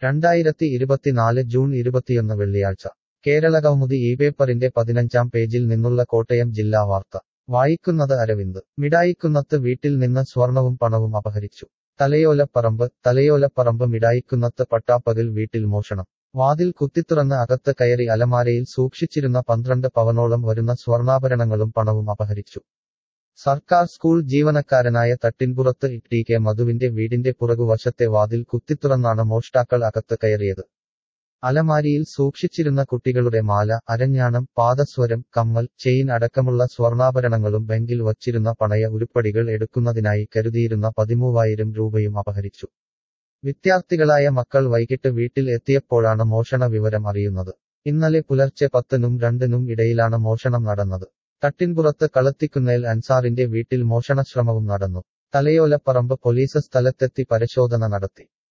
2024 June 21 വെള്ളിയാഴ്ച കേരളകൗമുദി ഇപേപ്പറിന്റെ 15-ാം പേജിൽ നിന്നുള്ള കോട്ടയം ജില്ലാ വാർത്ത വായിക്കുന്നത് അരവിന്ദ്. മിഠായിക്കുന്നത്ത് വീട്ടിൽ നിന്ന് സ്വർണവും പണവും അപഹരിച്ചു. തലയോലപ്പറമ്പ് മിഠായിക്കുന്നത്ത് പട്ടാപ്പകൽ വീട്ടിൽ മോഷണം. വാതിൽ കുത്തിത്തുറന്ന് അകത്ത് കയറി അലമാരയിൽ സൂക്ഷിച്ചിരുന്ന 12 പവനോളം വരുന്ന സ്വർണ്ണാഭരണങ്ങളും പണവും അപഹരിച്ചു. സർക്കാർ സ്കൂൾ ജീവനക്കാരനായ തട്ടിൻപുറത്ത് ടി കെ മധുവിന്റെ വീടിന്റെ പുറകുവശത്തെ വാതിൽ കുത്തിത്തുറന്നാണ് മോഷ്ടാക്കൾ അകത്ത് കയറിയത്. അലമാരിയിൽ സൂക്ഷിച്ചിരുന്ന കുട്ടികളുടെ മാല, അരഞ്ഞാണം, പാദസ്വരം, കമ്മൽ, ചെയിൻ അടക്കമുള്ള സ്വർണ്ണാഭരണങ്ങളും ബാങ്കിൽ വച്ചിരുന്ന പണയ ഉരുപ്പടികൾ എടുക്കുന്നതിനായി കരുതിയിരുന്ന 13,000 രൂപയും അപഹരിച്ചു. വിദ്യാർത്ഥികളായ മക്കൾ വൈകിട്ട് വീട്ടിൽ എത്തിയപ്പോഴാണ് മോഷണ വിവരം അറിയുന്നത്. ഇന്നലെ പുലർച്ചെ 10-നും 2-നും ഇടയിലാണ് മോഷണം നടന്നത്. തട്ടിൻപുറത്ത് കളത്തിക്കുന്നേൽ അൻസാറിന്റെ വീട്ടിൽ മോഷണശ്രമവും നടന്നു. തലയോലപ്പറമ്പ് പോലീസ് സ്ഥലത്തെത്തി പരിശോധന നടത്തി.